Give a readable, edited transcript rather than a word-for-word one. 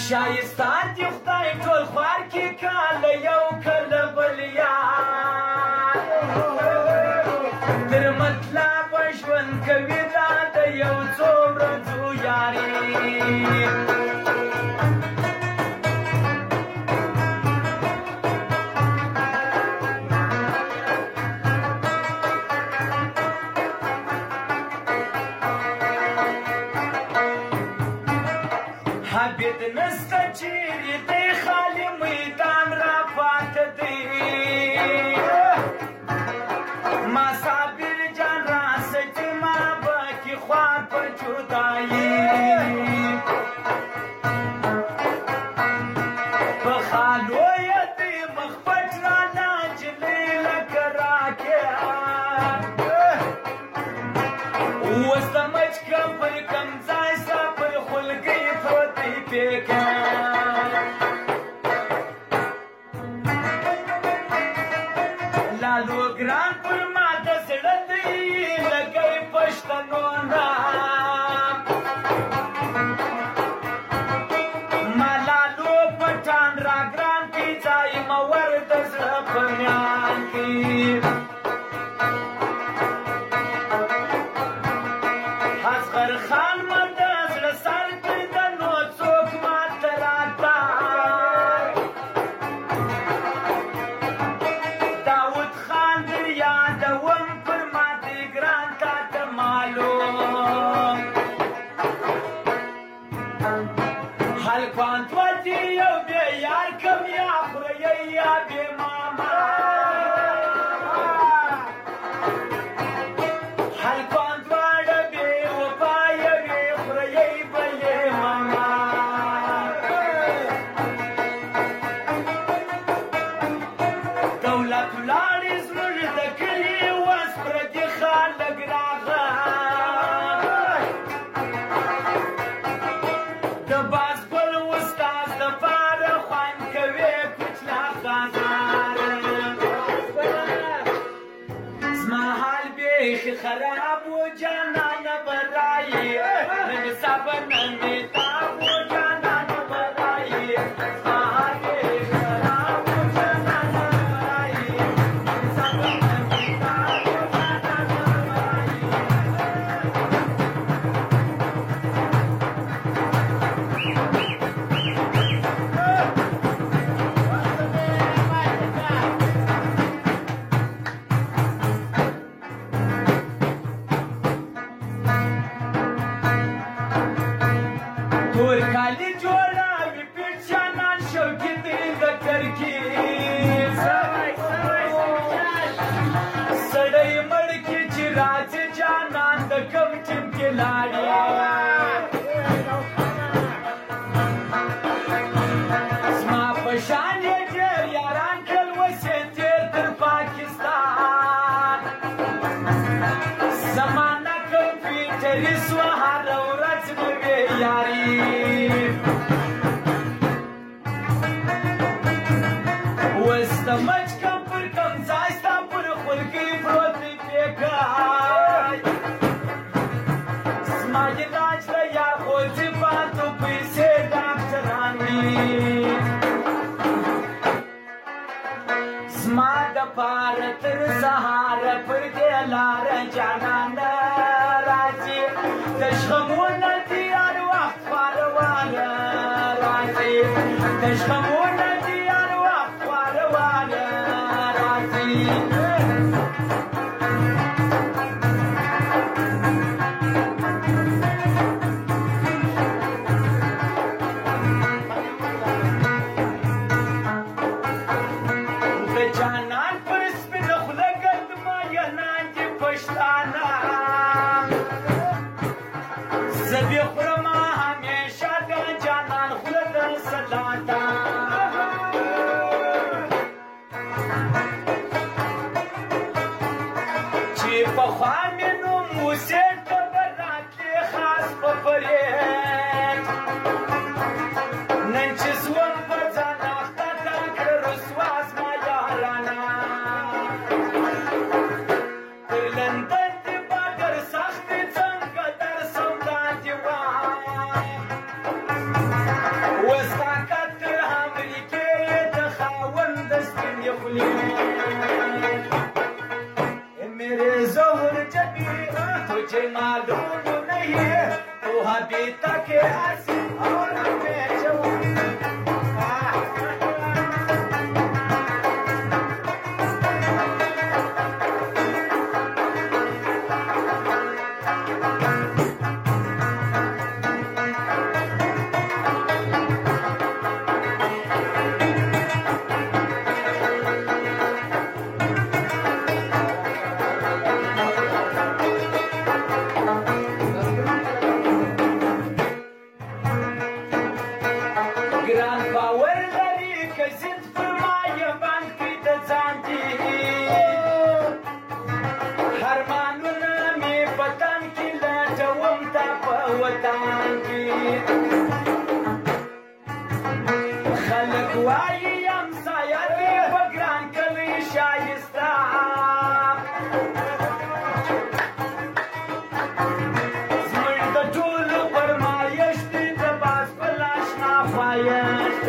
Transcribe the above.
شایسته دي خدای ټول خوار کې کاله یو کله بل یار تر مطلبه ژوند کوي دا د یو څو ورځو یاري حبیب نسته چیرې دی خالي میدان را پاته دی ما صابر جان راسه چې ما بکې خوار پر جدایي په خالو یې دی مخ پټ رانه نجلۍ لکه راکې اوس د مچکه پر کم ځای ستا پر خولګۍ پروت دی پیکه لالو ګران پر ما د زړه دی لګی پښتنو نه ما لالو پټان را ګران کې ځای مور د زړه په میان کې اصغر خان ما د زړه سر کې د نو څوک ماته راته داود خان در یادوم پر ما دې ګران تا ته معلوم هلکان دوه دي یو بې یار کم یا خورئ یا بې ماما هلکان دواړه بې وفا یوې خورئ به یې ماما دولت ولاړې زموږ د کلي اوس پردي خلک راغی د بازګل استاد دپاره خوند کوي کوچلا خزار زما حال بیخي خراب و جانانه به رایي نن سبا نن دې تاب و جانانه به رایي زما حال بیخي خراب و جانانه به رایي نن سبا نن دې تاب و جانانه به رایي تور کالي جوړوي پیچانان شوقي دی د کرکیز سړی مړ کې چې راځي جانان د کوم ټیم کې لاړې زما په شان یې ډېر یاران کل وسې تېر تر پاکستان زمانه کمپیوټري سوه هره ورځ به وې یاري اوس د مچکه پر کم ځای ستا پر خولګۍ پروت دی پیکای زما علاج د یار خوځي پاتو پیسې ډاکټران وي زما دپاره تر سهاره پر دې لاره جانان راځي د شخمونه دي هر وخت خوارواله راځي د شخمونه دي هر وخت خوارواله راځي د جانان پر سپینه خوله ګردمه ینان دي پښتانه زه دې خورمه همیشه د جانان خوله د سلاته چې پخوا مې نوم وسېټ ته به راتلې خاص په فرید نن چې زوم په ځان اخته کړه رسوا زما یارانه تر لندن دې بادر سخت څنګه درسم دا دې وایم मुझे मालूम नहीं तू अभी तक हंसी और मैं خلق وايي امسايه دې بګران کلی شایسته زموږ د ټولو فرمایش دې د باز په لاشنا پایښت